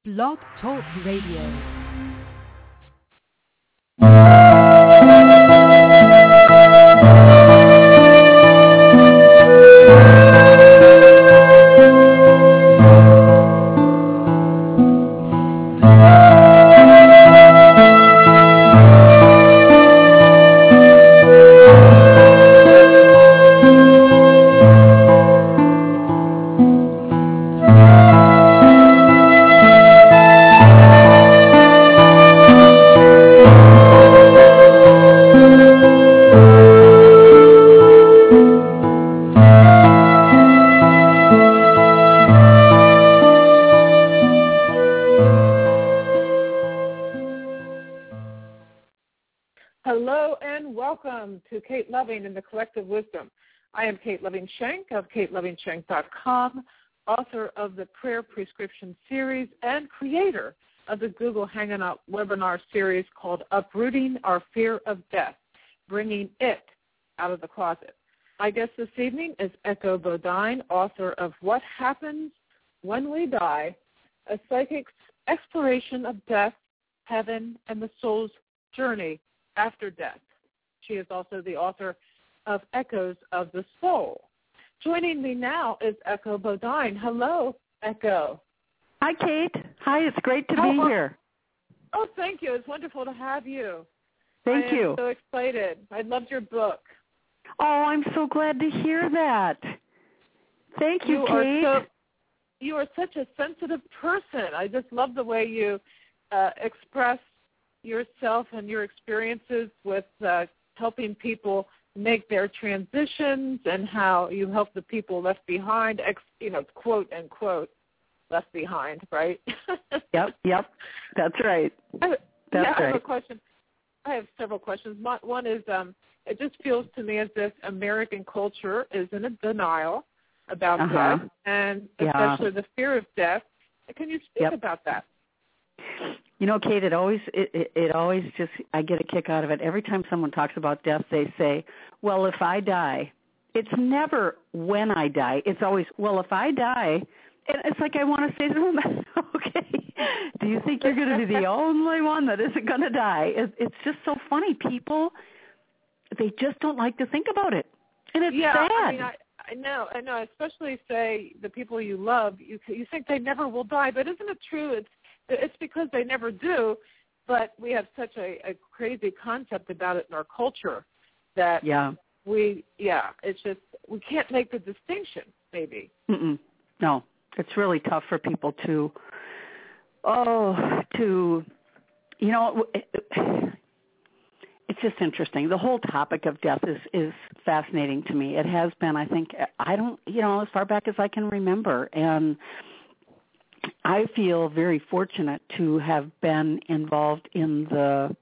Blog Talk Radio. To Kate Loving and the Collective Wisdom. I am Kate Loving Shank of KateLovingShank.com, author of the Prayer Prescription series and creator of the Google Hangout webinar series called Uprooting Our Fear of Death, Bringing It Out of the Closet. My guest this evening is Echo Bodine, author of What Happens When We Die, a psychic's exploration of death, heaven, and the soul's journey after death. She is also the author of Echoes of the Soul. Joining me now is Echo Bodine. Hello, Echo. Hi, Kate. Hi, it's great to be here. Oh, thank you. It's wonderful to have you. Thank you. I'm so excited. I loved your book. Oh, I'm so glad to hear that. Thank you, Kate. You are such a sensitive person. I just love the way you express yourself and your experiences with helping people make their transitions and how you help the people left behind, quote, unquote, left behind, right? Yep, that's right. I have a question. I have several questions. One is it just feels to me as if American culture is in a denial about death, and especially the fear of death. Can you speak about that? You know, Kate, it always just, I get a kick out of it. Every time someone talks about death, they say, well, if I die. It's never when I die. It's always, well, if I die. And it's like I want to say to them, okay, do you think you're going to be the only one that isn't going to die? It's just so funny. People, they just don't like to think about it. And it's sad. I mean, I know, especially, say, the people you love, you think they never will die. But isn't it true? It's because they never do, but we have such a crazy concept about it in our culture that it's just we can't make the distinction, maybe. No, it's really tough for people to it's just interesting. The whole topic of death is fascinating to me. It has been, I think, as far back as I can remember, and I feel very fortunate to have been involved in the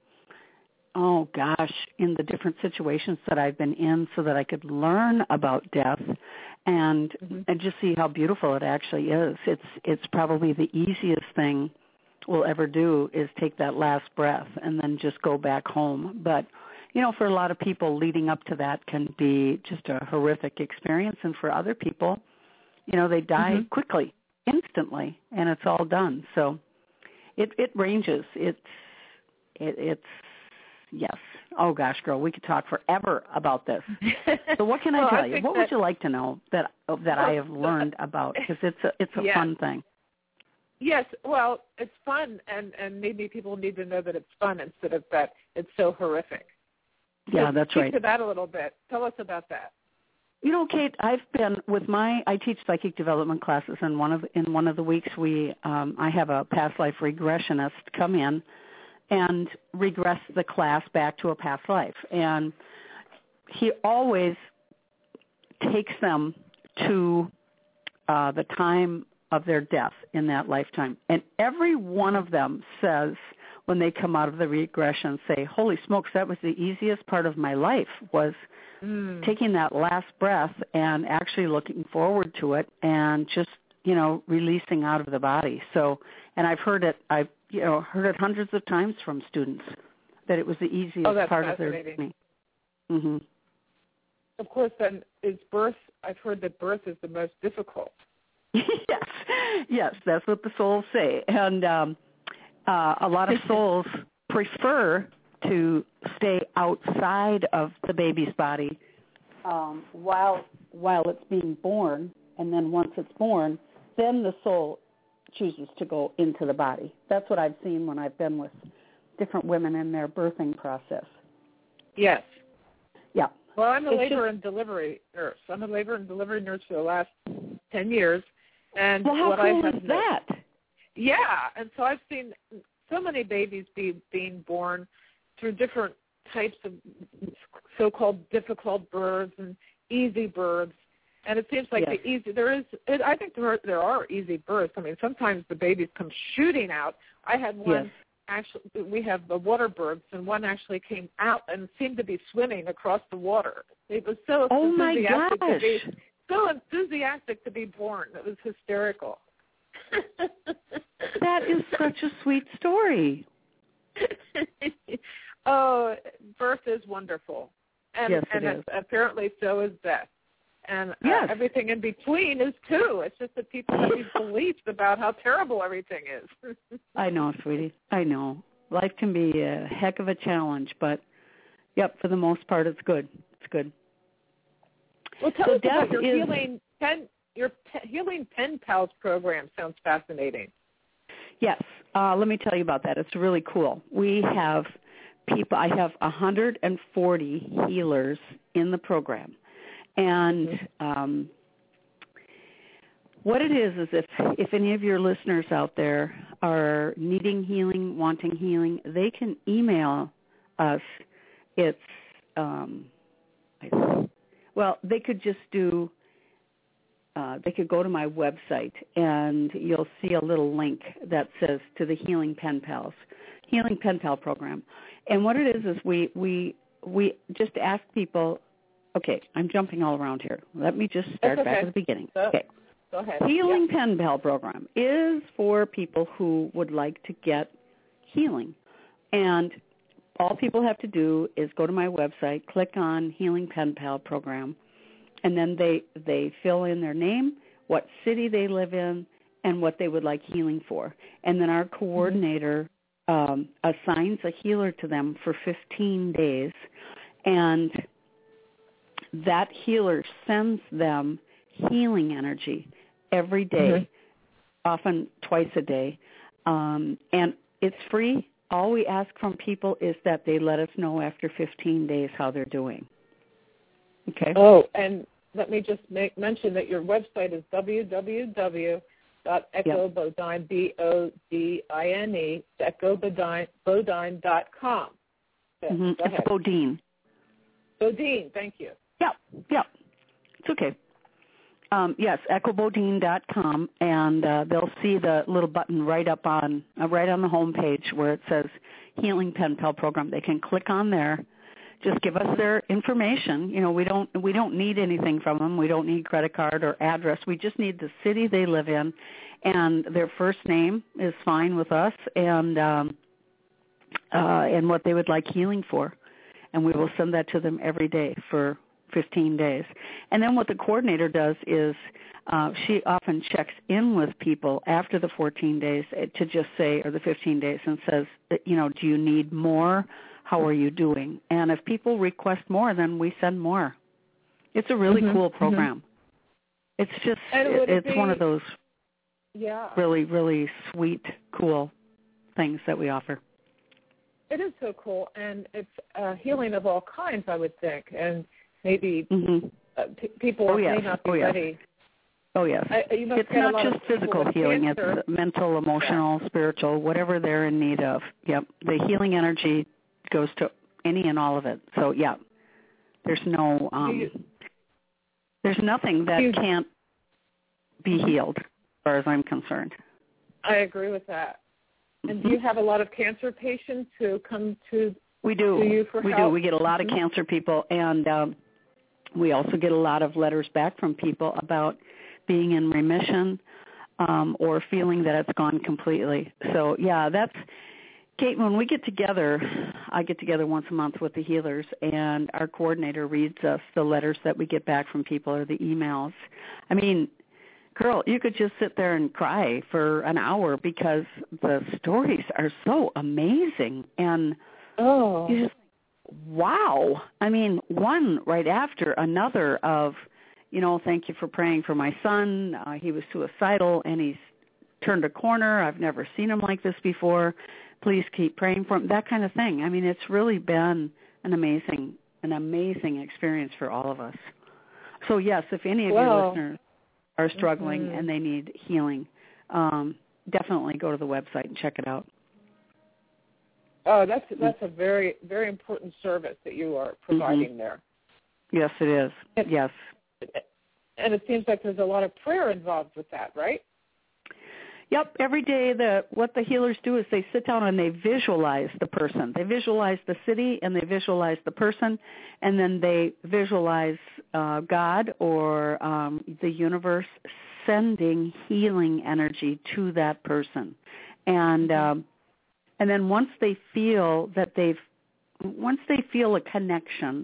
different situations that I've been in so that I could learn about death and just see how beautiful it actually is. It's probably the easiest thing we'll ever do is take that last breath and then just go back home. But, for a lot of people leading up to that can be just a horrific experience. And for other people, they die quickly. Instantly, and it's all done. So it ranges. It's yes. Oh gosh, girl, we could talk forever about this. So what can I tell you? What would you like to know that I have learned about? Because it's a fun thing. Yes, well, it's fun, and maybe people need to know that it's fun instead of that it's so horrific. Yeah, that's right. Speak to that a little bit. Tell us about that. Kate, I've been with I teach psychic development classes, and in one of the weeks I have a past life regressionist come in and regress the class back to a past life, and he always takes them to the time of their death in that lifetime, and every one of them says when they come out of the regression, say, "Holy smokes, that was the easiest part of my life was." Taking that last breath and actually looking forward to it and just, releasing out of the body. So, and I've heard it hundreds of times from students that it was the easiest part of their journey. Of course, then is birth. I've heard that birth is the most difficult. Yes. Yes, that's what the souls say. And a lot of souls prefer to stay outside of the baby's body while it's being born, and then once it's born, then the soul chooses to go into the body. That's what I've seen when I've been with different women in their birthing process. Yes. Yeah. Well, I'm a labor and delivery nurse. I'm a labor and delivery nurse for the last 10 years. And well, how cool is that? Yeah, and so I've seen so many babies being born through different types of so-called difficult births and easy births. And it seems like I think there are easy births. I mean, sometimes the babies come shooting out. I had one, actually, we have the water births, and one actually came out and seemed to be swimming across the water. It was so enthusiastic to be born. It was hysterical. That is such a sweet story. Oh, birth is wonderful. And, yes, and it is. Apparently so is death. And everything in between is too. It's just that people have these beliefs about how terrible everything is. I know, sweetie. I know. Life can be a heck of a challenge, but, for the most part, it's good. It's good. Well, tell us about your Healing Pen Pals program. Sounds fascinating. Yes. Let me tell you about that. It's really cool. We have people. I have 140 healers in the program. And what it is if any of your listeners out there are needing healing, wanting healing, they can email us. It's, they could just do, they could go to my website, and you'll see a little link that says to the Healing Pen Pal program. And what it is we just ask people. Okay, I'm jumping all around here. Let me just start back at the beginning. Okay. Go ahead. Healing Pen Pal program is for people who would like to get healing. And all people have to do is go to my website, click on Healing Pen Pal program, and then they fill in their name, what city they live in, and what they would like healing for. And then our coordinator assigns a healer to them for 15 days, and that healer sends them healing energy every day, often twice a day, and it's free. All we ask from people is that they let us know after 15 days how they're doing. Okay. Oh, and let me just mention that your website is www.echobodine, BODINE, echobodine.com. It's Bodine. Bodine, thank you. Yeah, it's okay. Yes, echobodine.com, and they'll see the little button right on the home page where it says Healing Pen Pal program. They can click on there. Just give us their information. You know, we don't need anything from them. We don't need credit card or address. We just need the city they live in, and their first name is fine with us, and what they would like healing for, and we will send that to them every day for 15 days. And then what the coordinator does is she often checks in with people after the 14 days to just say, or the 15 days, and says, you know, do you need more? How are you doing? And if people request more, then we send more. It's a really cool program. It's just, it's one of those really, really sweet, cool things that we offer. It is so cool, and it's healing of all kinds, I would think, and maybe people may not be ready. Oh, yes. It's not just physical healing. Cancer. It's mental, emotional, spiritual, whatever they're in need of. Yep. The healing energy goes to any and all of it. So, yeah, there's no, there's nothing that can't be healed, as far as I'm concerned. I agree with that. And do you have a lot of cancer patients who come to you for help? We do. We get a lot of cancer people, and we also get a lot of letters back from people about being in remission or feeling that it's gone completely. So, yeah, that's, Kate, when we get together, I get together once a month with the healers, and our coordinator reads us the letters that we get back from people or the emails. I mean, girl, you could just sit there and cry for an hour because the stories are so amazing. And you just, wow. I mean, one right after another of, thank you for praying for my son. He was suicidal and he's turned a corner. I've never seen him like this before. Please keep praying for him. That kind of thing. I mean, it's really been an amazing experience for all of us. So yes, if any of your listeners are struggling and they need healing, definitely go to the website and check it out. Oh, that's a very, very important service that you are providing there. Yes, it is. Yes. And it seems like there's a lot of prayer involved with that, right? Yep. Every day, what the healers do is they sit down and they visualize the person. They visualize the city and they visualize the person, and then they visualize God or the universe sending healing energy to that person. And then once they feel a connection,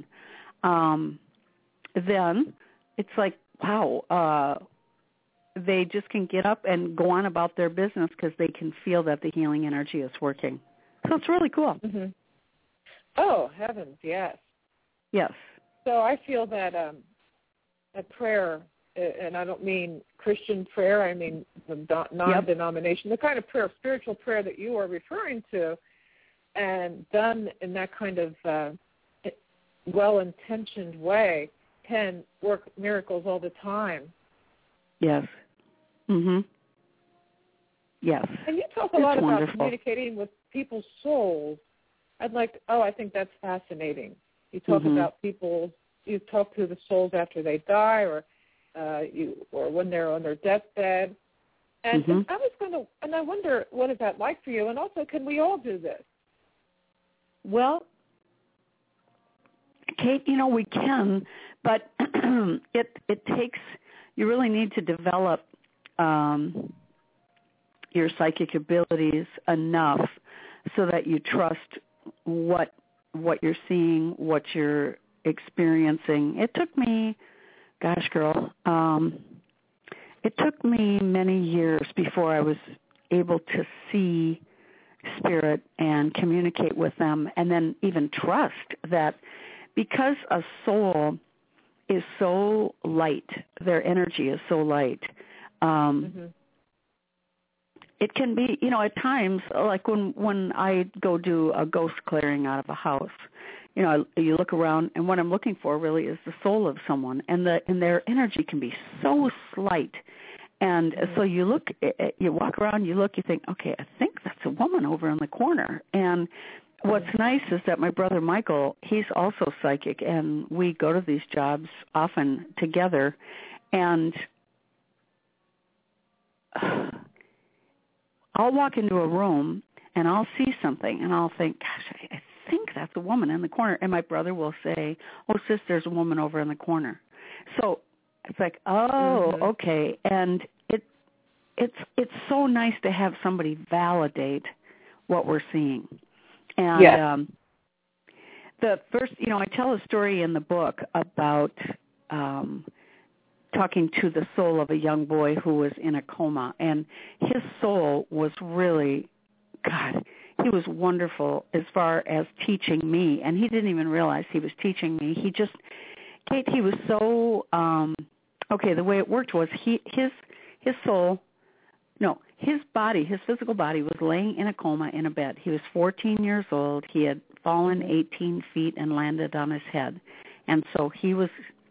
then it's like, wow, they just can get up and go on about their business because they can feel that the healing energy is working. So it's really cool. Mm-hmm. Oh, heavens, yes. Yes. So I feel that a prayer, and I don't mean Christian prayer, I mean the non-denomination, the kind of prayer, spiritual prayer that you are referring to, and done in that kind of well-intentioned way can work miracles all the time. Yes. Mhm. Yes. And you talk a lot about wonderful. communicating with people's souls. I think that's fascinating. You talk about you talk to the souls after they die, or when they're on their deathbed. And I wonder, what is that like for you? And also, can we all do this? Well, Kate, we can, but it takes. You really need to develop your psychic abilities enough so that you trust what you're seeing, what you're experiencing. It took me, gosh, girl, it took me many years before I was able to see spirit and communicate with them, and then even trust that because a soul is so light, their energy is so light, it can be, at times, like when I go do a ghost clearing out of a house, you look around, and what I'm looking for really is the soul of someone, and their energy can be so slight. And so you look, you walk around, you look, you think, okay, I think that's a woman over in the corner. And what's nice is that my brother Michael, he's also psychic, and we go to these jobs often together. And I'll walk into a room, and I'll see something, and I'll think, gosh, I think that's a woman in the corner. And my brother will say, oh, sis, there's a woman over in the corner. So it's like, okay. And it's so nice to have somebody validate what we're seeing. And the first, I tell a story in the book about talking to the soul of a young boy who was in a coma. And his soul was really, God, he was wonderful as far as teaching me. And he didn't even realize he was teaching me. Kate, he was so, the way it worked was his soul, his body, his physical body was laying in a coma in a bed. He was 14 years old. He had fallen 18 feet and landed on his head. And so he was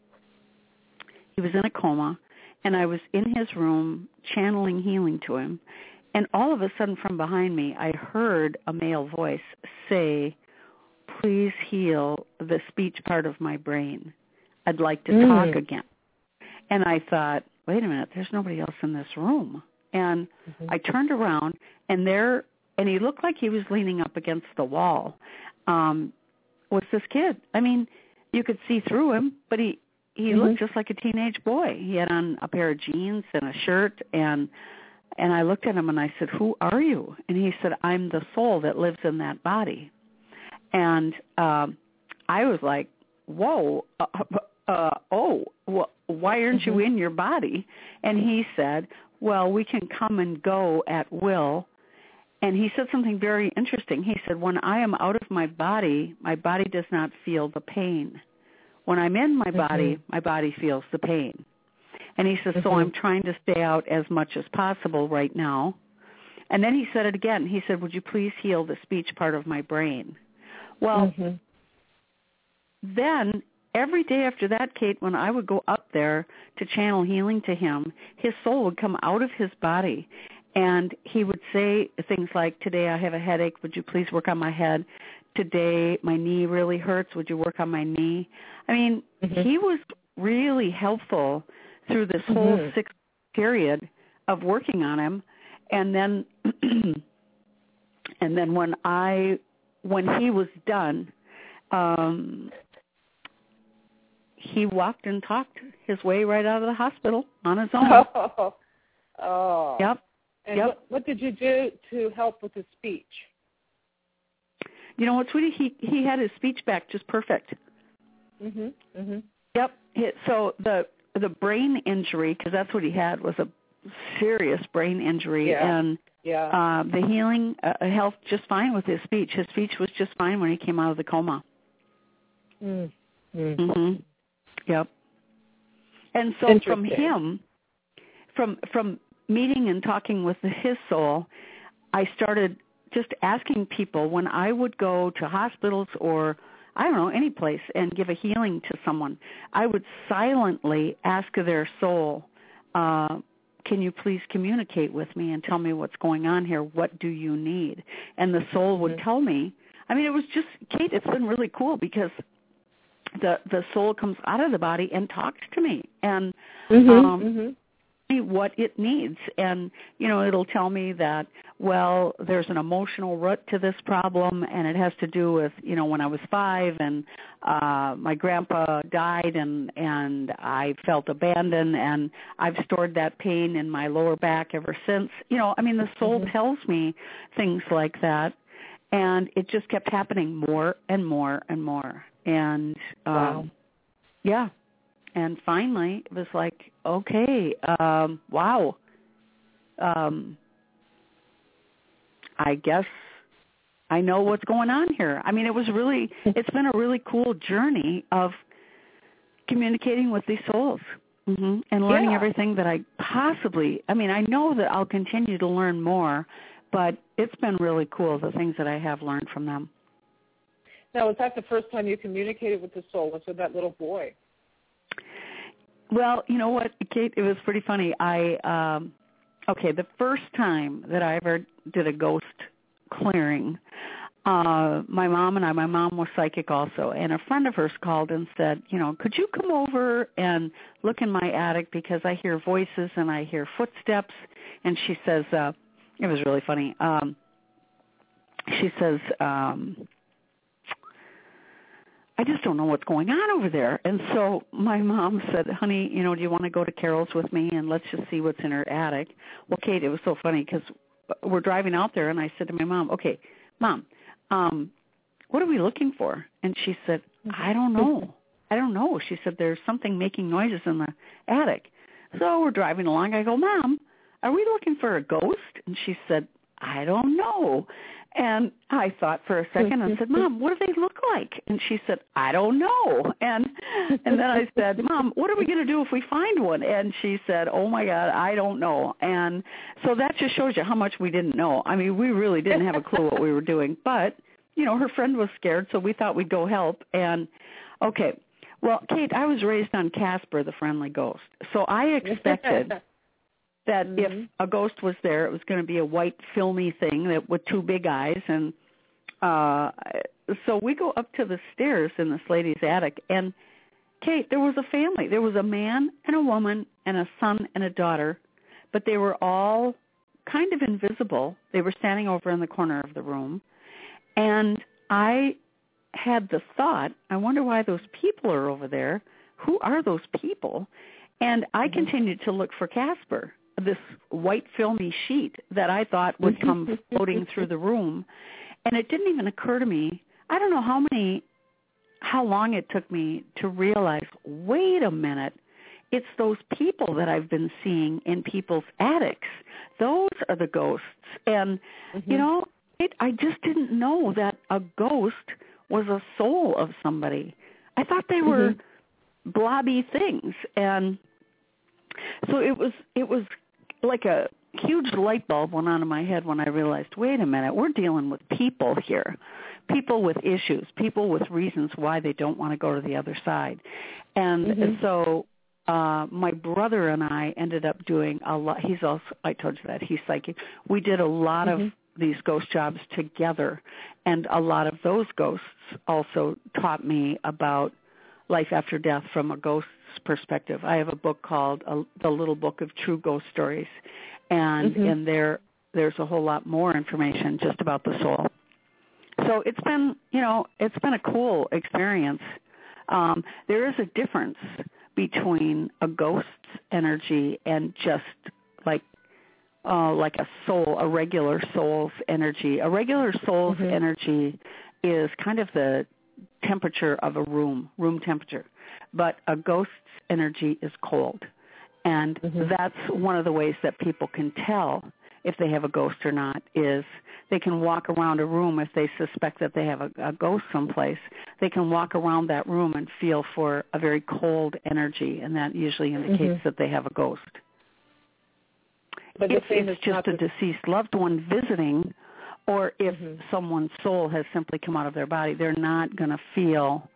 in a coma, and I was in his room channeling healing to him. And all of a sudden from behind me, I heard a male voice say, please heal the speech part of my brain. I'd like to talk again. And I thought, wait a minute, there's nobody else in this room. And I turned around, and he looked like he was leaning up against the wall, was this kid. I mean, you could see through him, but he looked just like a teenage boy. He had on a pair of jeans and a shirt, and I looked at him, and I said, who are you? And he said, I'm the soul that lives in that body. And I was like, whoa, why aren't you in your body? And he said, well, we can come and go at will. And he said something very interesting. He said, when I am out of my body does not feel the pain. When I'm in my body feels the pain. And he says, so I'm trying to stay out as much as possible right now. And then he said it again. He said, would you please heal the speech part of my brain? Well, then every day after that, Kate, when I would go up there to channel healing to him, his soul would come out of his body. And he would say things like, today I have a headache. Would you please work on my head? Today my knee really hurts. Would you work on my knee? I mean, he was really helpful through this whole 6 period of working on him. And then and then when he was done, he walked and talked his way right out of the hospital on his own. Oh. Yep. And what did you do to help with his speech? You know what, sweetie? He had his speech back just perfect. Yep. So the brain injury, because that's what he had, was a serious brain injury, and the healing helped just fine with his speech. His speech was just fine when he came out of the coma. Yep. And so from him, from meeting and talking with his soul, I started just asking people when I would go to hospitals or, I don't know, any place and give a healing to someone, I would silently ask their soul, can you please communicate with me and tell me what's going on here? What do you need? And the soul would tell me. I mean, it was just, Kate, it's been really cool because the soul comes out of the body and talks to me and what it needs. And, you know, it'll tell me that, well, there's an emotional root to this problem, and it has to do with, you know, when I was 5 and my grandpa died and I felt abandoned, and I've stored that pain in my lower back ever since. You know, I mean, the soul tells me things like that, and it just kept happening more and more and more. And, yeah. And finally, it was like, okay, wow. I guess I know what's going on here. I mean, it's been a really cool journey of communicating with these souls and learning everything that I know that I'll continue to learn more, but it's been really cool, the things that I have learned from them. Now, was that the first time you communicated with the soul? Was it that little boy? Well, you know what, Kate, it was pretty funny. The first time that I ever did a ghost clearing, my mom was psychic also, and a friend of hers called and said, you know, could you come over and look in my attic because I hear voices and I hear footsteps. And she says, it was really funny. She says, I just don't know what's going on over there. And so my mom said, honey, you know, do you want to go to Carol's with me and let's just see what's in her attic? Well, Kate, it was so funny because we're driving out there and I said to my mom, okay, Mom, what are we looking for? And she said, I don't know. She said, there's something making noises in the attic. So we're driving along. I go, Mom, are we looking for a ghost? And she said, I don't know. And I thought for a second and said, Mom, what do they look like? And she said, I don't know. And then I said, Mom, what are we going to do if we find one? And she said, oh, my God, I don't know. And so that just shows you how much we didn't know. I mean, we really didn't have a clue what we were doing. But, you know, her friend was scared, so we thought we'd go help. And, okay, well, Kate, I was raised on Casper, the Friendly Ghost. So I expected that if a ghost was there, it was going to be a white, filmy thing that with 2 big eyes. And so we go up to the stairs in this lady's attic, and, Kate, there was a family. There was a man and a woman and a son and a daughter, but they were all kind of invisible. They were standing over in the corner of the room. And I had the thought, I wonder why those people are over there. Who are those people? And I continued to look for Casper, this white filmy sheet that I thought would come floating through the room. And it didn't even occur to me. I don't know how many how long it took me to realize, wait a minute, it's those people that I've been seeing in people's attics. Those are the ghosts. And, you know, I just didn't know that a ghost was a soul of somebody. I thought they were blobby things. And so it was like a huge light bulb went on in my head when I realized, wait a minute, we're dealing with people here, people with issues, people with reasons why they don't want to go to the other side. And so my brother and I ended up doing a lot. He's also, I told you that, he's psychic. We did a lot of these ghost jobs together, and a lot of those ghosts also taught me about life after death from a ghost's perspective. I have a book called The Little Book of True Ghost Stories, and in there's a whole lot more information just about the soul. So it's been, you know, it's been a cool experience. There is a difference between a ghost's energy and just like a soul, a regular soul's energy. A regular soul's energy is kind of the temperature of a room temperature, but a ghost's energy is cold. And that's one of the ways that people can tell if they have a ghost or not, is they can walk around a room if they suspect that they have a ghost someplace. They can walk around that room and feel for a very cold energy, and that usually indicates that they have a ghost. But if it's just a deceased loved one visiting, or if someone's soul has simply come out of their body, they're not going to feel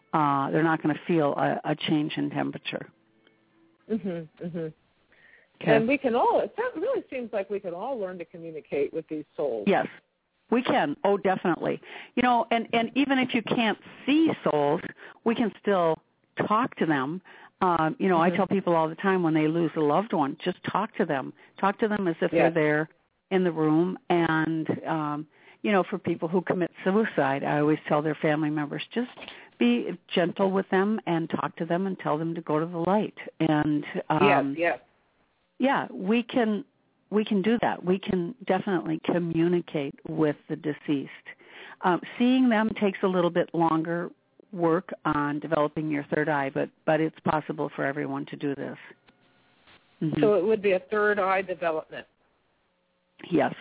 a change in temperature. Okay. And we can all, it really seems like we can all learn to communicate with these souls. Yes, we can. Oh, definitely. You know, and even if you can't see souls, we can still talk to them. You know, I tell people all the time when they lose a loved one, just talk to them. Talk to them as if they're there in the room. And, you know, for people who commit suicide, I always tell their family members, just be gentle with them and talk to them and tell them to go to the light. And yeah, we can do that. We can definitely communicate with the deceased. Seeing them takes a little bit longer work on developing your third eye, but it's possible for everyone to do this. So it would be a third eye development. Yes.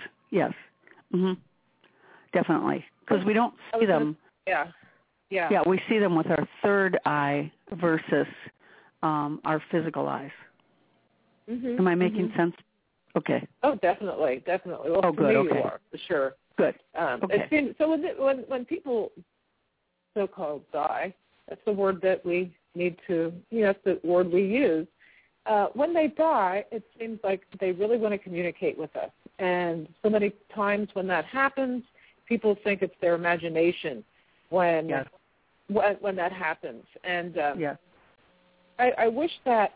Definitely, because we don't see them. Yeah, we see them with our third eye versus our physical eyes. Am I making sense? Okay. Oh, definitely. Well, oh, good. Okay. You are, for sure. Good. Okay. It seems, so when people so-called die, that's the word that we need to, you know, that's the word we use. When they die, it seems like they really want to communicate with us. And so many times when that happens, people think it's their imagination when that happens. And I wish that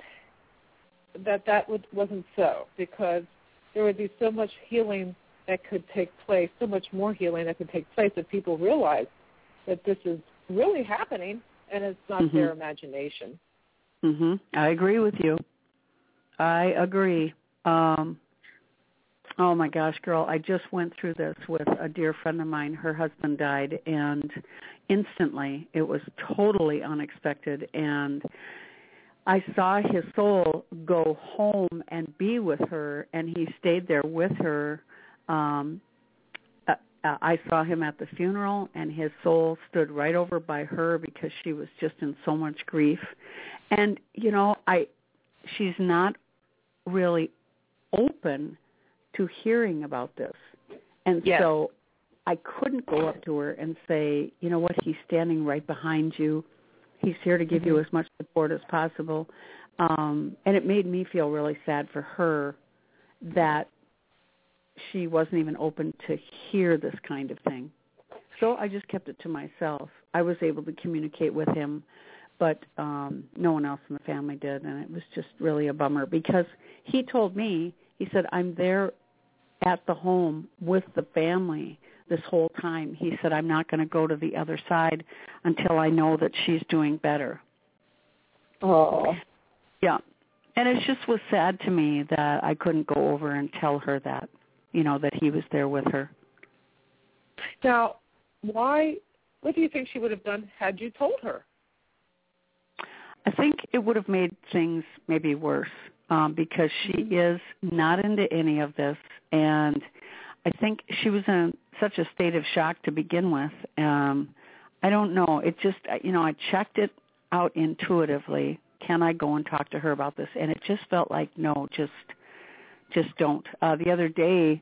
wasn't so, because there would be so much healing that could take place, so much more healing that could take place if people realize that this is really happening and it's not their imagination. I agree with you. I agree. Oh, my gosh, girl, I just went through this with a dear friend of mine. Her husband died, and instantly it was totally unexpected, and I saw his soul go home and be with her, and he stayed there with her. I saw him at the funeral, and his soul stood right over by her because she was just in so much grief. And, you know, she's not really open to hearing about this. And so I couldn't go up to her and say, you know what, he's standing right behind you. He's here to give you as much support as possible. And it made me feel really sad for her that she wasn't even open to hear this kind of thing. So I just kept it to myself. I was able to communicate with him, but no one else in the family did, and it was just really a bummer because he told me, he said, I'm there at the home with the family this whole time. He said, I'm not going to go to the other side until I know that she's doing better. Oh. Yeah. And it just was sad to me that I couldn't go over and tell her that, you know, that he was there with her. Now, why What do you think she would have done had you told her? I think it would have made things maybe worse because she is not into any of this, and I think she was in such a state of shock to begin with. I don't know. It just, I checked it out intuitively. Can I go and talk to her about this? And it just felt like, no, just don't. The other day,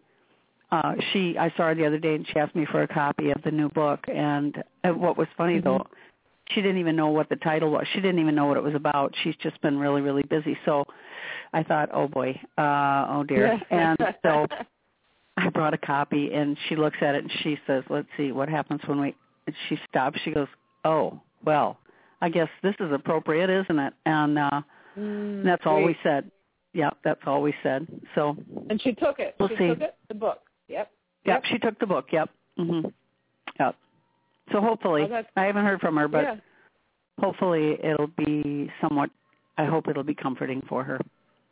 I saw her the other day, and she asked me for a copy of the new book. And what was funny, though, she didn't even know what the title was. She didn't even know what it was about. She's just been really, really busy. So I thought, oh, boy, oh, dear. And so I brought a copy, and she looks at it, and she says, let's see, what happens when we – and she stops. She goes, oh, well, I guess this is appropriate, isn't it? And that's all we said. Yeah, that's all we said. So and she took it. We'll see. Took it, the book. Yep, she took the book. Yep. Yep. So hopefully, I haven't heard from her, but hopefully it'll be somewhat, I hope it'll be comforting for her.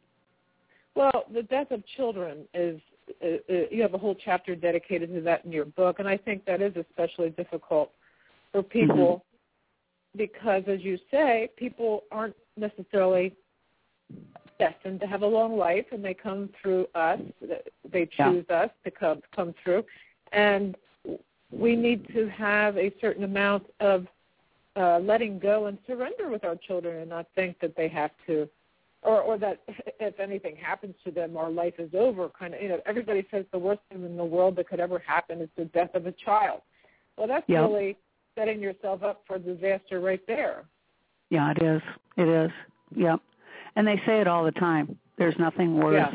Well, the death of children is, you have a whole chapter dedicated to that in your book, and I think that is especially difficult for people because, as you say, people aren't necessarily destined to have a long life, and they come through us. They choose us to come through, and we need to have a certain amount of letting go and surrender with our children and not think that they have to, or that if anything happens to them, our life is over. Kind of, everybody says the worst thing in the world that could ever happen is the death of a child. Well, that's really setting yourself up for disaster right there. Yeah, it is. It is. Yep. And they say it all the time. There's nothing worse.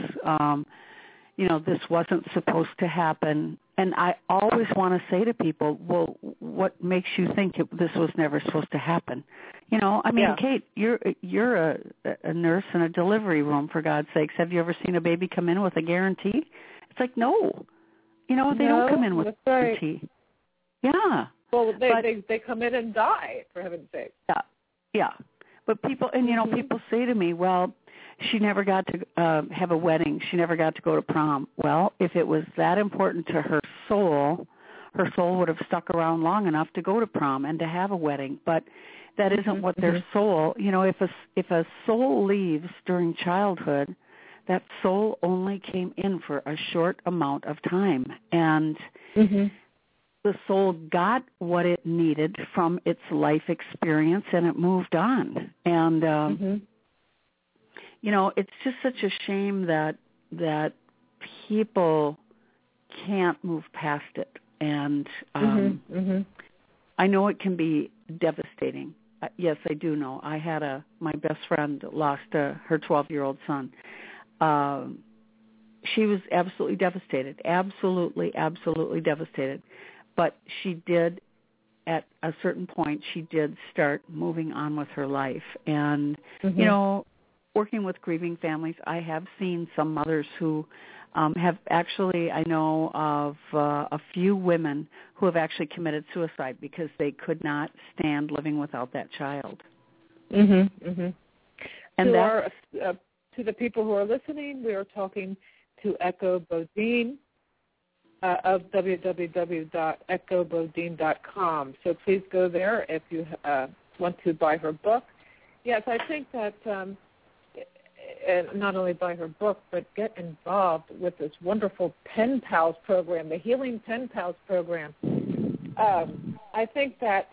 This wasn't supposed to happen. And I always want to say to people, well, what makes you think this was never supposed to happen? Kate, you're a nurse in a delivery room, for God's sakes. Have you ever seen a baby come in with a guarantee? It's like, no. They don't come in with a guarantee. Right. Yeah. Well, they come in and die, for heaven's sake. Yeah. But people, and people say to me, well, she never got to have a wedding. She never got to go to prom. Well, if it was that important to her soul would have stuck around long enough to go to prom and to have a wedding. But that isn't what their soul, if a soul leaves during childhood, that soul only came in for a short amount of time. And the soul got what it needed from its life experience, and it moved on. And, it's just such a shame that people can't move past it. And I know it can be devastating. Yes, I do know. I had my best friend lost her 12-year-old son. She was absolutely devastated, absolutely devastated. But she did, at a certain point, she did start moving on with her life. And, working with grieving families, I have seen some mothers who have actually, I know of a few women who have actually committed suicide because they could not stand living without that child. And to the people who are listening, we are talking to Echo Bodine of www.echobodine.com. So please go there if you want to buy her book. Yes, I think that not only buy her book, but get involved with this wonderful Pen Pals program, the Healing Pen Pals program. I think that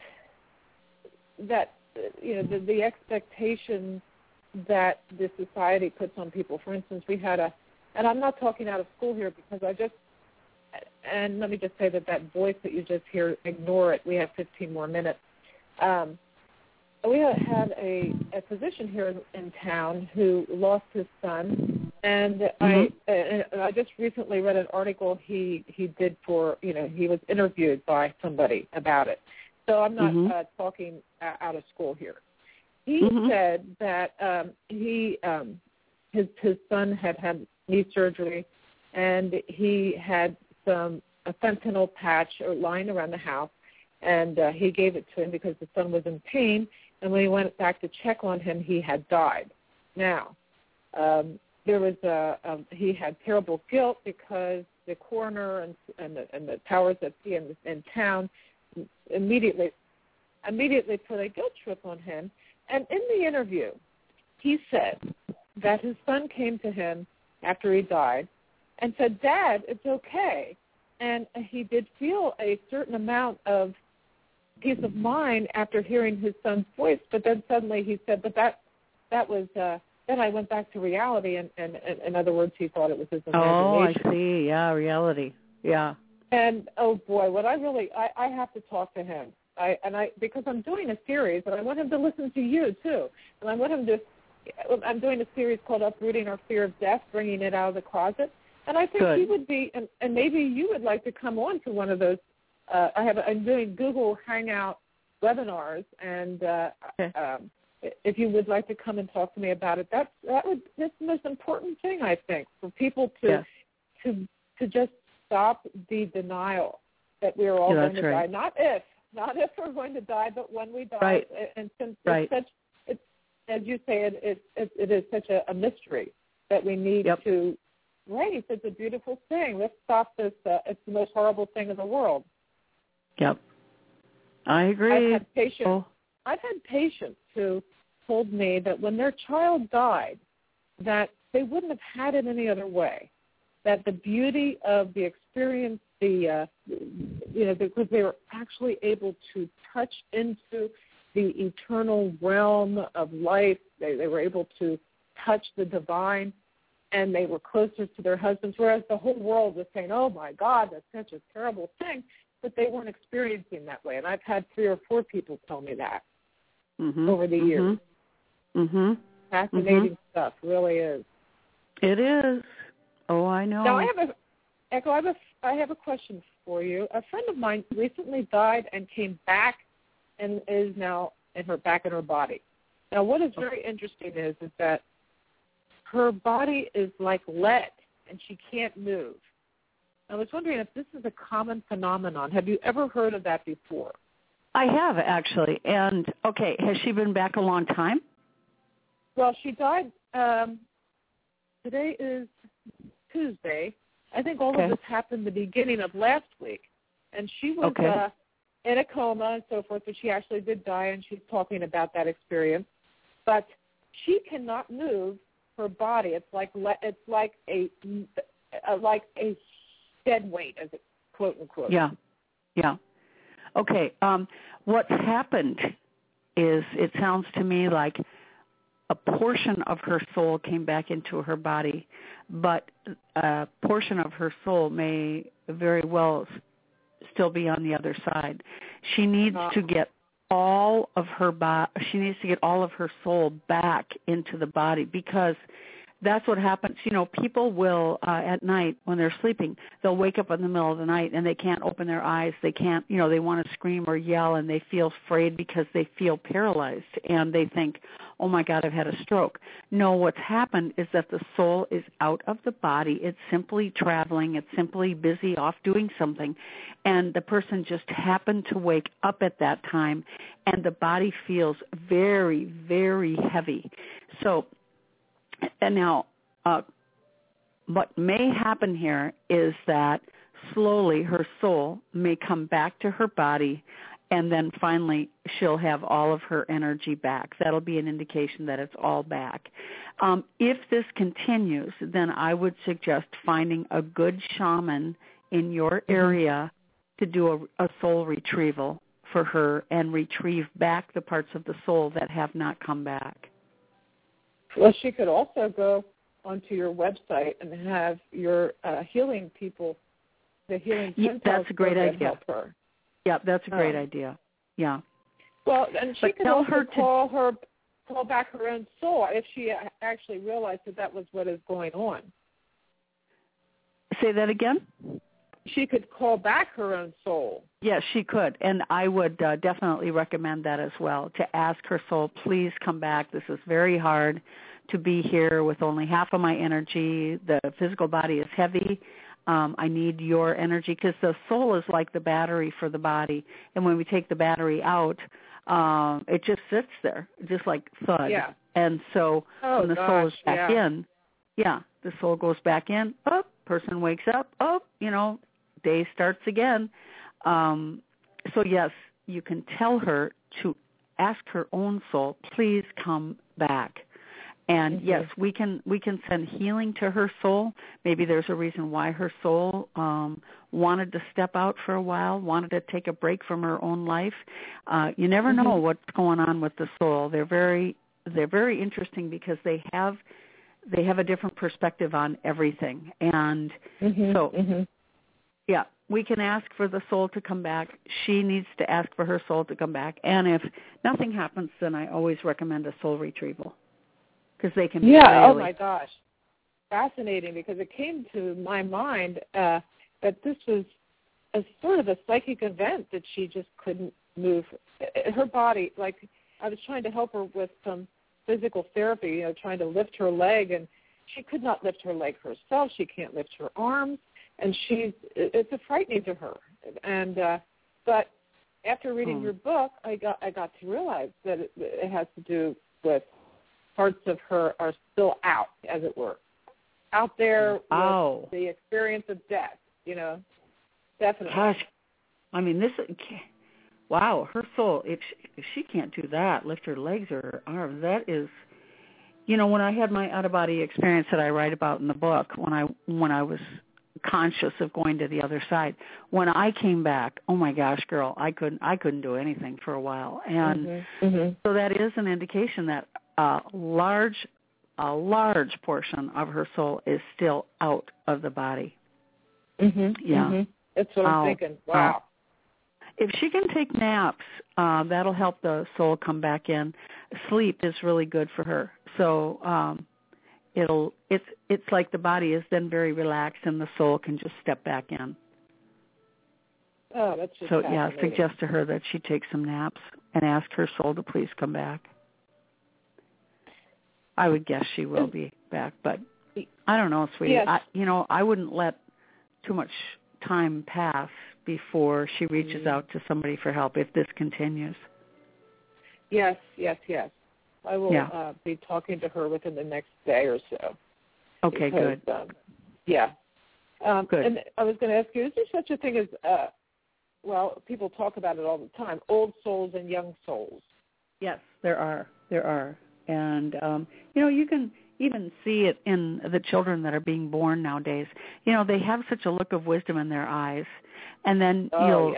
the expectation that the society puts on people. For instance, we had and I'm not talking out of school here because and let me just say that voice that you just hear, ignore it. We have 15 more minutes. We had a physician here in town who lost his son, and I just recently read an article he did for, he was interviewed by somebody about it. So I'm not talking out of school here. He said that his son had knee surgery, and he had a fentanyl patch lying around the house, and he gave it to him because the son was in pain. And when he went back to check on him, he had died. Now, there was he had terrible guilt because the coroner and the powers that be in town immediately put a guilt trip on him. And in the interview, he said that his son came to him after he died and said, "Dad, it's okay." And he did feel a certain amount of peace of mind after hearing his son's voice, but then suddenly he said, "But that was then I went back to reality," and in other words, he thought it was his imagination. Oh, I see. Yeah, reality. Yeah. And oh boy, what I have to talk to him. Because I'm doing a series, and I want him to listen to you too. And I'm doing a series called Uprooting Our Fear of Death, Bringing It Out of the Closet. And I think he would be, and maybe you would like to come on to one of those. I'm doing Google Hangout webinars, and if you would like to come and talk to me about it, that's the most important thing, I think, for people to just stop the denial that we're all going to die. Not if we're going to die, but when we die. Right. And since it's as you say, it is such a mystery that we need to race. It's a beautiful thing. Let's stop this. It's the most horrible thing in the world. Yep. I agree. I've had patients who told me that when their child died, that they wouldn't have had it any other way. That the beauty of the experience, because they were actually able to touch into the eternal realm of life. They were able to touch the divine, and they were closer to their husbands, whereas the whole world was saying, "Oh, my God, that's such a terrible thing," but they weren't experiencing that way. And I've had 3 or 4 people tell me that over the years. Mm-hmm. Fascinating stuff, really is. It is. Oh, I know. Now, I have a question for you. A friend of mine recently died and came back and is now back in her body. Now, what is very interesting is that her body is like lead, and she can't move. I was wondering if this is a common phenomenon. Have you ever heard of that before? I have, actually. And, okay, has she been back a long time? Well, she died, today is Tuesday. I think all of this happened the beginning of last week. And she was in a coma and so forth, but she actually did die, and she's talking about that experience. But she cannot move her body. It's like a dead weight, as it quote unquote. Yeah. Okay. What's happened is, it sounds to me like a portion of her soul came back into her body, but a portion of her soul may very well still be on the other side. She needs to get all of her she needs to get all of her soul back into the body, because that's what happens. People will, at night when they're sleeping, they'll wake up in the middle of the night and they can't open their eyes. They can't, they want to scream or yell, and they feel afraid because they feel paralyzed, and they think, "Oh my God, I've had a stroke." No, what's happened is that the soul is out of the body. It's simply traveling. It's simply busy off doing something. And the person just happened to wake up at that time, and the body feels very, very heavy. So, and now, what may happen here is that slowly her soul may come back to her body, and then finally she'll have all of her energy back. That'll be an indication that it's all back. If this continues, then I would suggest finding a good shaman in your area to do a soul retrieval for her and retrieve back the parts of the soul that have not come back. Well, she could also go onto your website and have your healing people, the healing 10,000 that's a great idea. Help her. Yeah, that's a great idea. Yeah. Well, and she could also call back her own soul if she actually realized that was what is going on. Say that again? She could call back her own soul. Yes, she could, and I would definitely recommend that as well, to ask her soul, "Please come back. This is very hard to be here with only half of my energy. The physical body is heavy. I need your energy," because the soul is like the battery for the body, and when we take the battery out, it just sits there, just like thud. Yeah. And so when the soul is back in, the soul goes back in, person wakes up, day starts again. So yes, you can tell her to ask her own soul, please come back. And yes, we can send healing to her soul. Maybe there's a reason why her soul wanted to step out for a while, wanted to take a break from her own life. You never know what's going on with the soul. They're very interesting because they have a different perspective on everything. And yeah, we can ask for the soul to come back. She needs to ask for her soul to come back. And if nothing happens, then I always recommend a soul retrieval. Because they can be really... oh my gosh, fascinating, because it came to my mind that this was a sort of a psychic event that she just couldn't move. Her body, like I was trying to help her with some physical therapy, trying to lift her leg, and she could not lift her leg herself. She can't lift her arms, and it's frightening to her. And but after reading your book, I got to realize that it has to do with parts of her are still out, as it were, out there with the experience of death, definitely. Gosh, I mean, wow, her soul, if she can't do that, lift her legs or her arms, that is, when I had my out-of-body experience that I write about in the book, when I was conscious of going to the other side, when I came back, oh my gosh, girl, I couldn't do anything for a while. And so that is an indication that a large portion of her soul is still out of the body. Yeah. That's what I'm thinking. Wow. If she can take naps, that'll help the soul come back in. Sleep is really good for her. So it's like the body is then very relaxed and the soul can just step back in. Oh, that's just so yeah, suggest to her that she take some naps and ask her soul to please come back. I would guess she will be back, but I don't know, sweetie. Yes. I wouldn't let too much time pass before she reaches out to somebody for help if this continues. Yes. I will be talking to her within the next day or so. Okay, because, good. Good. And I was going to ask you, is there such a thing as, people talk about it all the time, old souls and young souls? Yes, there are. And, you can even see it in the children that are being born nowadays. They have such a look of wisdom in their eyes. And then you'll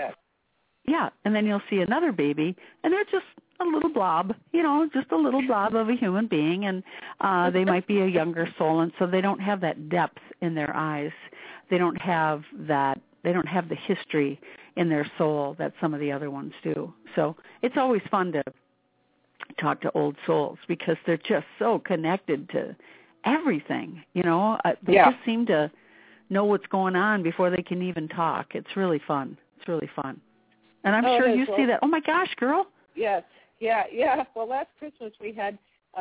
see another baby, and they're just a little blob, just a little blob of a human being. And they might be a younger soul, and so they don't have that depth in their eyes. They don't have the history in their soul that some of the other ones do. So it's always fun to talk to old souls because they're just so connected to everything, They just seem to know what's going on before they can even talk. It's really fun. And I'm sure you see that. Oh, my gosh, girl. Yes. Yeah. Well, last Christmas we had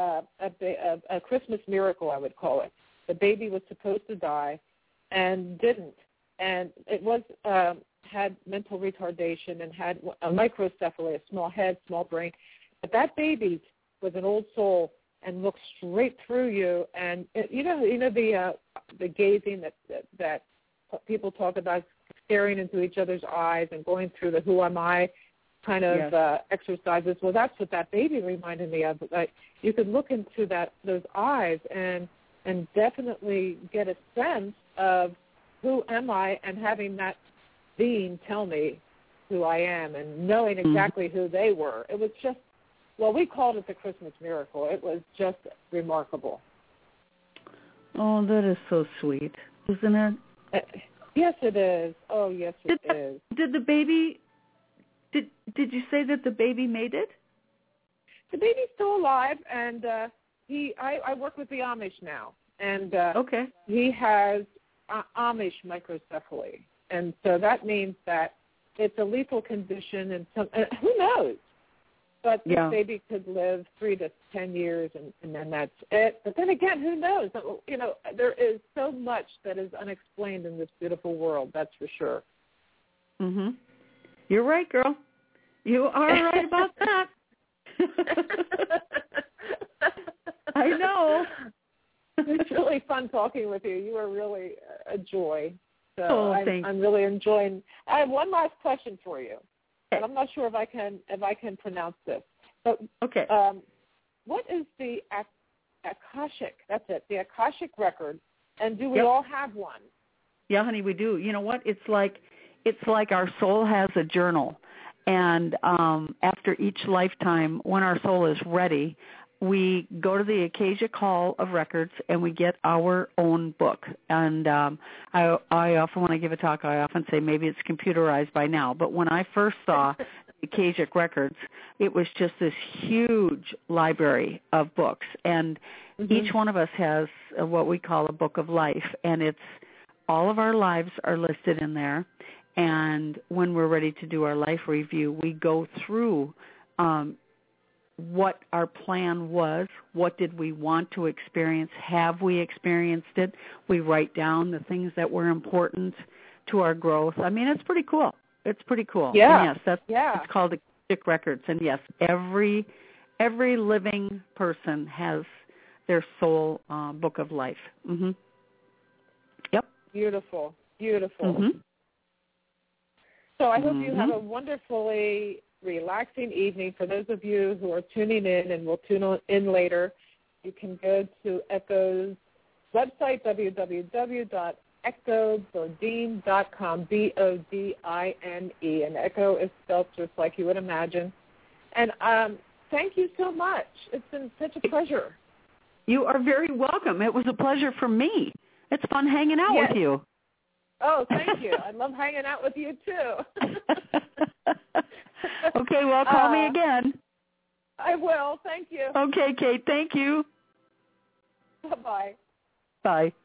a Christmas miracle, I would call it. The baby was supposed to die and didn't. And it was had mental retardation and had a microcephaly, a small head, small brain. But that baby was an old soul and looked straight through you. And the gazing that people talk about, staring into each other's eyes and going through the "Who am I?" kind of exercises. Well, that's what that baby reminded me of. Like you could look into those eyes and definitely get a sense of who am I, and having that being tell me who I am, and knowing exactly who they were. It was just. Well, we called it the Christmas miracle. It was just remarkable. Oh, that is so sweet, isn't it? Yes, it is. Oh, yes, it is. Did the baby? Did you say that the baby made it? The baby's still alive, and I work with the Amish now, and he has Amish microcephaly, and so that means that it's a lethal condition, and who knows? But this baby could live 3 to 10 years, and then that's it. But then again, who knows? There is so much that is unexplained in this beautiful world, that's for sure. Mhm. You're right, girl. You are right about that. I know. It's really fun talking with you. You are really a joy. So thanks. I'm really enjoying. I have one last question for you. and I'm not sure if I can pronounce this. But okay. What is the Akashic? That's it, the Akashic record, and do we Yep. all have one? Yeah, honey, we do. You know what? It's like our soul has a journal, and after each lifetime, when our soul is ready, we go to the Akashic Hall of Records and we get our own book. And I often, when I give a talk, I often say maybe it's computerized by now. But when I first saw the Akashic Records, it was just this huge library of books. And each one of us has what we call a book of life. And it's all of our lives are listed in there. And when we're ready to do our life review, we go through what our plan was, what did we want to experience, have we experienced it. We write down the things that were important to our growth. I mean, it's pretty cool. It's pretty cool. Yeah. And yes, it's called Akashic Records. And yes, every living person has their soul book of life. Mm-hmm. Yep. Beautiful. Beautiful. Mm-hmm. So I hope you have a wonderfully relaxing evening. For those of you who are tuning in and will tune in later, you can go to Echo's website, www.echobodine.com, B-O-D-I-N-E, and Echo is spelled just like you would imagine. And thank you so much. It's been such a pleasure. You are very welcome. It was a pleasure for me. It's fun hanging out with you. Oh, thank you. I love hanging out with you, too. Okay, well, call me again. I will. Thank you. Okay, Kate. Thank you. Bye-bye. Bye.